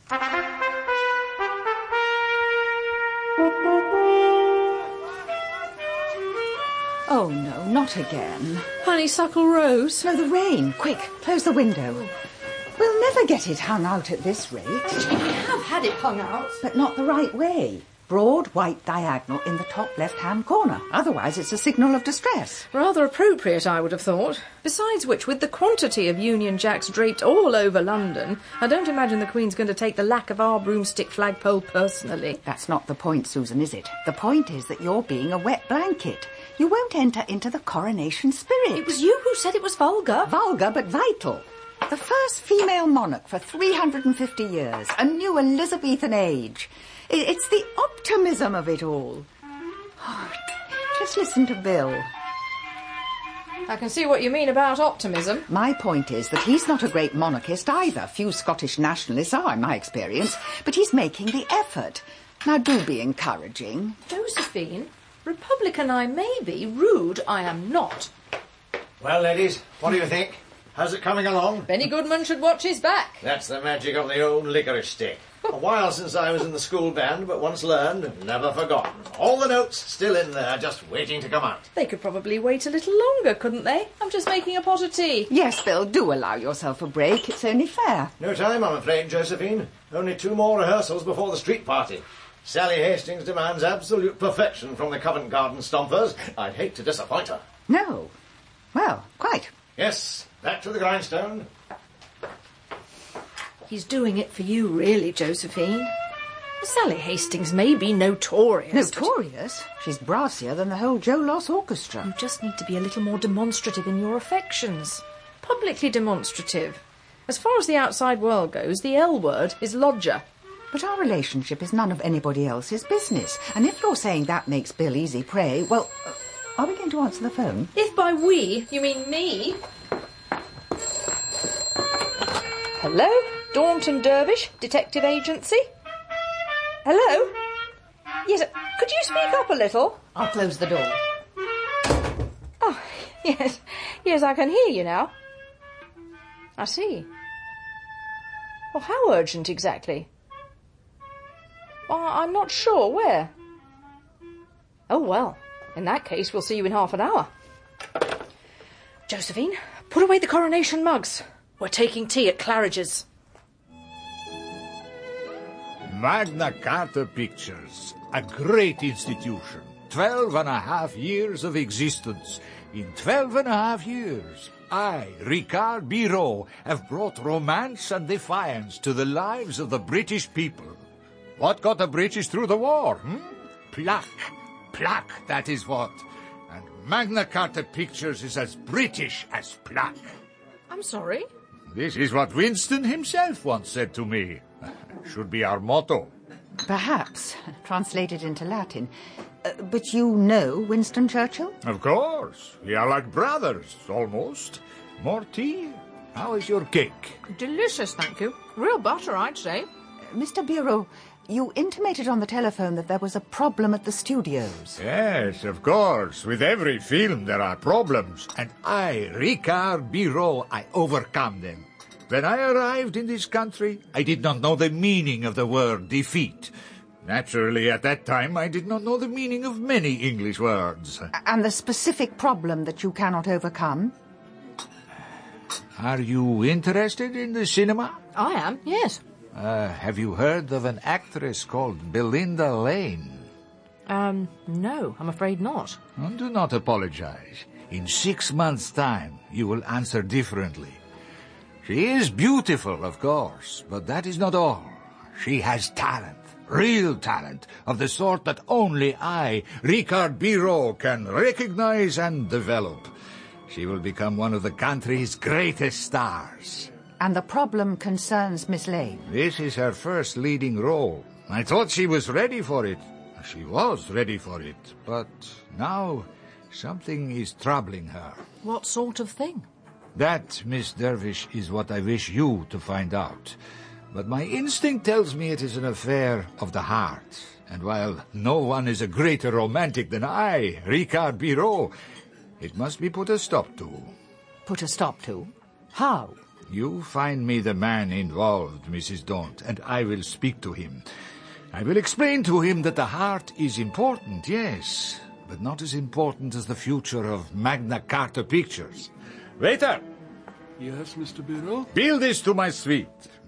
Oh, no, not again. Honeysuckle Rose? No, the rain. Quick, close the window. We'll never get it hung out at this rate. We have had it hung out. But not the right way. Broad, white diagonal in the top left-hand corner. Otherwise, it's a signal of distress. Rather appropriate, I would have thought. Besides which, with the quantity of Union Jacks draped all over London, I don't imagine the Queen's going to take the lack of our broomstick flagpole personally. That's not the point, Susan, is it? The point is that you're being a wet blanket. You won't enter into the coronation spirit. It was you who said it was vulgar. Vulgar, but vital. The first female monarch for 350 years. A new Elizabethan age. It's the optimism of it all. Oh, just listen to Bill. I can see what you mean about optimism. My point is that he's not a great monarchist either. Few Scottish nationalists are, in my experience. But he's making the effort. Now, do be encouraging. Josephine, Republican I may be, rude I am not. Well, ladies, what do you think? How's it coming along? Benny Goodman should watch his back. That's the magic of the old licorice stick. A while since I was in the school band, but once learned, never forgotten. All the notes still in there, just waiting to come out. They could probably wait a little longer, couldn't they? I'm just making a pot of tea. Yes, Bill, do allow yourself a break. It's only fair. No time, I'm afraid, Josephine. Only 2 more rehearsals before the street party. Sally Hastings demands absolute perfection from the Covent Garden Stompers. I'd hate to disappoint her. No. Well, quite. Yes, back to the grindstone. He's doing it for you, really, Josephine. Sally Hastings may be notorious. Notorious? She's brassier than the whole Joe Loss Orchestra. You just need to be a little more demonstrative in your affections. Publicly demonstrative. As far as the outside world goes, the L word is lodger. But our relationship is none of anybody else's business. And if you're saying that makes Bill easy prey, well, are we going to answer the phone? If by we you mean me. Hello? Daunton Dervish, Detective Agency? Hello? Yes, could you speak up a little? I'll close the door. Oh, yes, I can hear you now. I see. Well, how urgent exactly? Well, I'm not sure. Where? Oh, well, in that case, we'll see you in half an hour. Josephine, put away the coronation mugs. We're taking tea at Claridge's. Magna Carta Pictures, a great institution. 12.5 years of existence. In 12.5 years, I, Ricard Biro, have brought romance and defiance to the lives of the British people. What got the British through the war? Pluck. Pluck, that is what. And Magna Carta Pictures is as British as pluck. I'm sorry? This is what Winston himself once said to me. Should be our motto. Perhaps, translated into Latin. But you know Winston Churchill? Of course. We are like brothers, almost. More tea? How is your cake? Delicious, thank you. Real butter, I'd say. Mr. Biro, you intimated on the telephone that there was a problem at the studios. Yes, of course. With every film there are problems. And I, Ricard Biro, I overcome them. When I arrived in this country, I did not know the meaning of the word defeat. Naturally, at that time, I did not know the meaning of many English words. And the specific problem that you cannot overcome? Are you interested in the cinema? I am, yes. Have you heard of an actress called Belinda Lane? No, I'm afraid not. Do not apologize. In 6 months' time, you will answer differently. She is beautiful, of course, but that is not all. She has talent, real talent, of the sort that only I, Ricard Biro, can recognize and develop. She will become one of the country's greatest stars. And the problem concerns Miss Lane. This is her first leading role. I thought she was ready for it. She was ready for it, but now something is troubling her. What sort of thing? That, Miss Dervish, is what I wish you to find out. But my instinct tells me it is an affair of the heart. And while no one is a greater romantic than I, Ricard Biro, it must be put a stop to. Put a stop to? How? You find me the man involved, Mrs. Daunt, and I will speak to him. I will explain to him that the heart is important, yes, but not as important as the future of Magna Carta Pictures. Waiter! Yes, Mr. Biro? Bill this to my suite.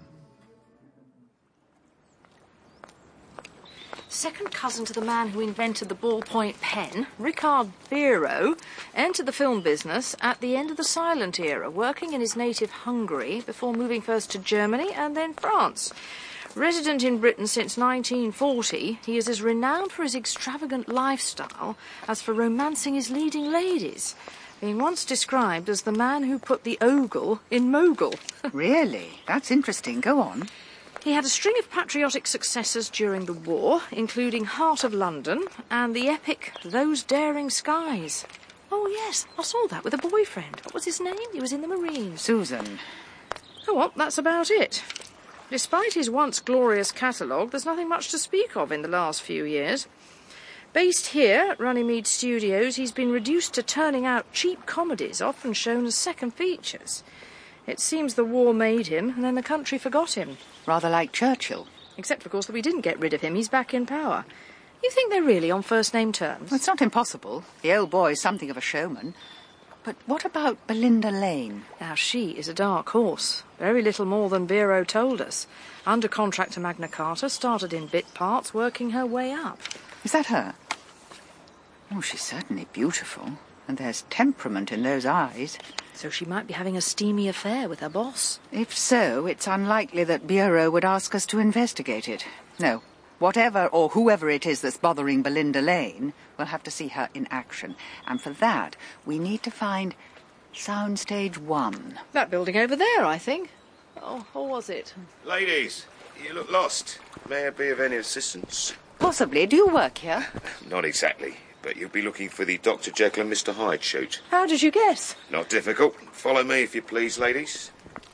Second cousin to the man who invented the ballpoint pen, Richard Biro, entered the film business at the end of the silent era, working in his native Hungary before moving first to Germany and then France. Resident in Britain since 1940, he is as renowned for his extravagant lifestyle as for romancing his leading ladies, being once described as the man who put the ogle in mogul. Really? That's interesting. Go on. He had a string of patriotic successes during the war, including Heart of London and the epic Those Daring Skies. Oh, yes, I saw that with a boyfriend. What was his name? He was in the Marines. Susan. Oh, well, that's about it. Despite his once glorious catalogue, there's nothing much to speak of in the last few years. Based here at Runnymede Studios, he's been reduced to turning out cheap comedies, often shown as second features. It seems the war made him, and then the country forgot him. Rather like Churchill. Except, of course, that we didn't get rid of him. He's back in power. You think they're really on first-name terms? Well, it's not impossible. The old boy's something of a showman. But what about Belinda Lane? Now, she is a dark horse. Very little more than Biro told us. Under contract to Magna Carta, started in bit parts, working her way up. Is that her? Oh, she's certainly beautiful. And there's temperament in those eyes. So she might be having a steamy affair with her boss. If so, it's unlikely that Biro would ask us to investigate it. No. Whatever or whoever it is that's bothering Belinda Lane, we'll have to see her in action. And for that, we need to find Soundstage 1. That building over there, I think. Oh, or was it? Ladies, you look lost. May I be of any assistance? Possibly. Do you work here? Not exactly, but you'll be looking for the Dr. Jekyll and Mr. Hyde shoot. How did you guess? Not difficult. Follow me, if you please, ladies.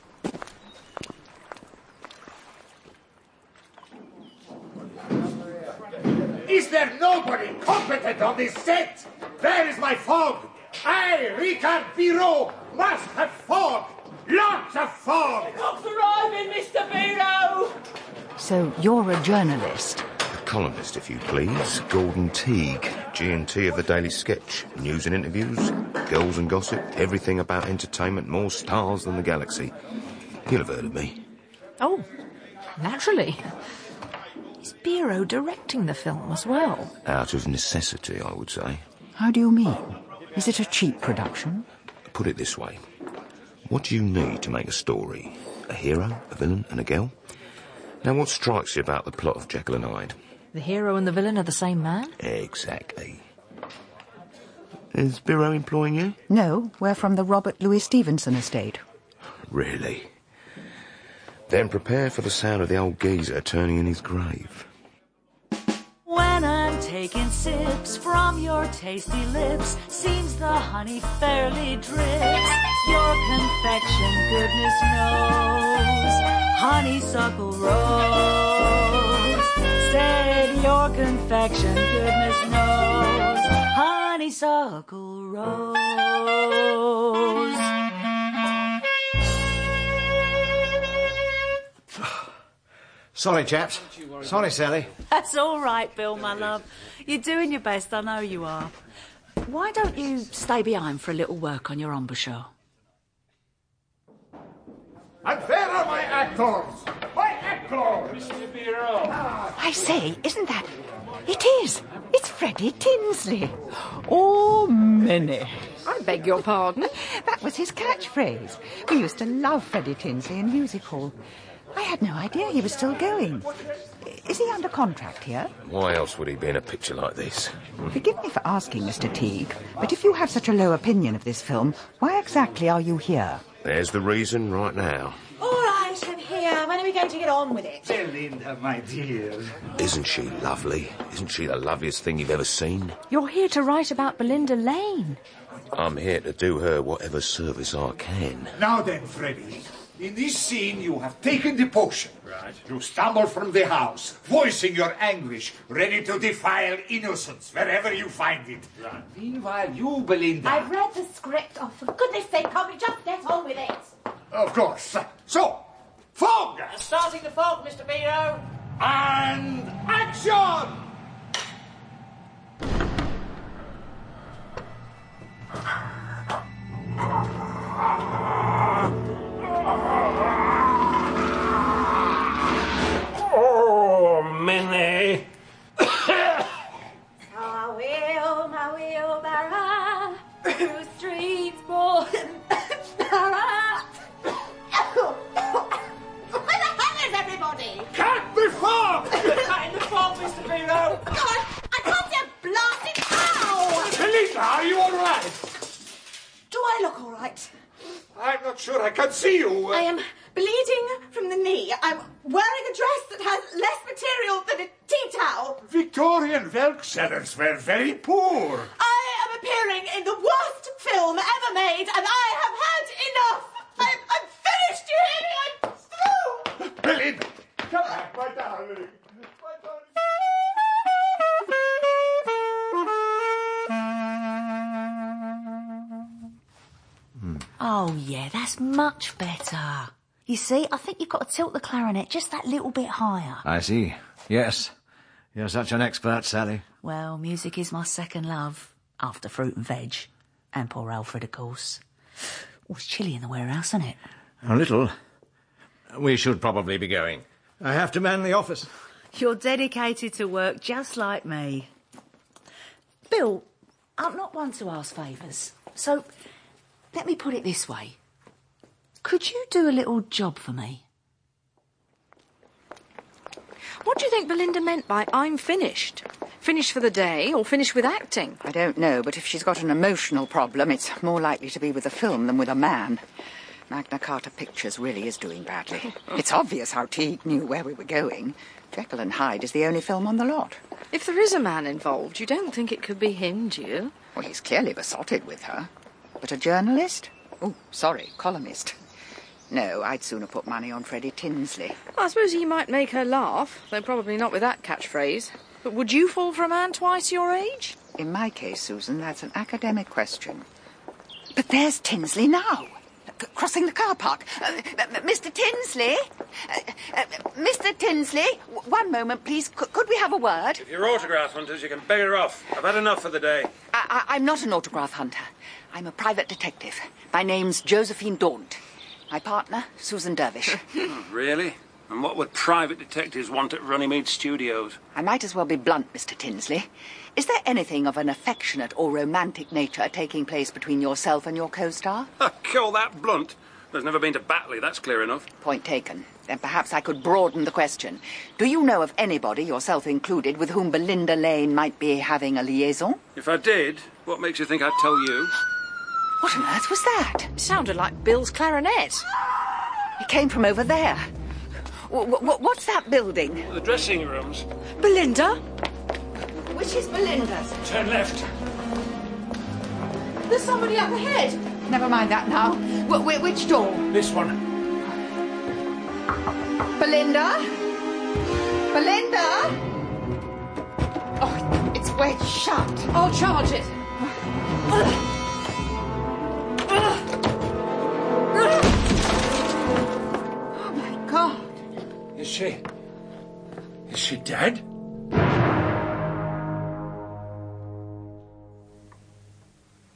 Is there nobody competent on this set? Where is my fog? I, Richard Biro, must have fog. Lots of fog. Cops arriving, Mr. Biro! So you're a journalist? A columnist, if you please. Gordon Teague, G&T of the Daily Sketch. News and interviews, girls and gossip, everything about entertainment, more stars than the galaxy. You'll have heard of me. Oh, naturally. Is Biro directing the film as well? Out of necessity, I would say. How do you mean? Is it a cheap production? Put it this way. What do you need to make a story? A hero, a villain, and a girl? Now, what strikes you about the plot of Jekyll and Hyde? The hero and the villain are the same man? Exactly. Is Biro employing you? No, we're from the Robert Louis Stevenson estate. Really? Then prepare for the sound of the old geezer turning in his grave. When I'm taking sips from your tasty lips, seems the honey fairly drips. Your confection, goodness knows, honeysuckle rose. Said your confection, goodness knows, honeysuckle rose. Sorry, chaps. Sorry, Sally. That's all right, Bill, my love. You're doing your best, I know you are. Why don't you stay behind for a little work on your embouchure? And where are my actors? My actors! Mr. Biro. I say, isn't that... It is. It's Freddie Tinsley. Oh, Minnie. I beg your pardon? That was his catchphrase. We used to love Freddie Tinsley in music hall. I had no idea he was still going. Is he under contract here? Why else would he be in a picture like this? Forgive me for asking, Mr. Teague, but if you have such a low opinion of this film, why exactly are you here? There's the reason right now. All right, I'm here. When are we going to get on with it? Belinda, my dear. Isn't she lovely? Isn't she the loveliest thing you've ever seen? You're here to write about Belinda Lane. I'm here to do her whatever service I can. Now then, Freddie, in this scene you have taken the potion. Right. You stumble from the house, voicing your anguish, ready to defile innocence wherever you find it. Right. Meanwhile, you, Belinda... I've read the script. Oh, for goodness sake, can't we just get on with it? Of course. So, fog! Starting the fog, Mr. Beano. And action! Oh, Minnie. I will, my wheelbarrow through streets full. Where the hell is everybody? Cut the fog! Cut in the fog, Mr. Beano. God, I can't see a blasted ow! Belinda, are you all right? Do I look all right? I'm not sure I can see you. I am bleeding from the knee. I'm wearing a dress that has less material than a tea towel. Victorian milk sellers were very poor. I am appearing in the worst film ever made, and I have had enough. I'm finished, you hear me? I'm through. Belinda, come back, my darling. My darling. Oh, yeah, that's much better. You see, I think you've got to tilt the clarinet just that little bit higher. I see. Yes. You're such an expert, Sally. Well, music is my second love, after fruit and veg. And poor Alfred, of course. Oh, it's chilly in the warehouse, isn't it? A little. We should probably be going. I have to man the office. You're dedicated to work just like me. Bill, I'm not one to ask favours, so let me put it this way. Could you do a little job for me? What do you think Belinda meant by I'm finished? Finished for the day or finished with acting? I don't know, but if she's got an emotional problem, it's more likely to be with a film than with a man. Magna Carta Pictures really is doing badly. It's obvious how Teague knew where we were going. Jekyll and Hyde is the only film on the lot. If there is a man involved, you don't think it could be him, do you? Well, he's clearly besotted with her. But a journalist? Oh, sorry, columnist. No, I'd sooner put money on Freddie Tinsley. I suppose he might make her laugh, though probably not with that catchphrase. But would you fall for a man twice your age? In my case, Susan, that's an academic question. But there's Tinsley now, crossing the car park. Mr. Tinsley? Mr. Tinsley? One moment, please. Could we have a word? If you're autograph hunters, you can beggar off. I've had enough for the day. I'm not an autograph hunter. I'm a private detective. My name's Josephine Daunt. My partner, Susan Dervish. Oh, really? And what would private detectives want at Runnymede Studios? I might as well be blunt, Mr. Tinsley. Is there anything of an affectionate or romantic nature taking place between yourself and your co-star? Call that blunt. There's never been to Batley, that's clear enough. Point taken. Then perhaps I could broaden the question. Do you know of anybody, yourself included, with whom Belinda Lane might be having a liaison? If I did, what makes you think I'd tell you? What on earth was that? It sounded like Bill's clarinet. It came from over there. What's that building? The dressing rooms. Belinda? Which is Belinda's? Turn left. There's somebody up ahead. Never mind that now. Which door? This one. Belinda? Belinda? Oh, it's wedged shut. I'll charge it. Oh, my God. Is she dead?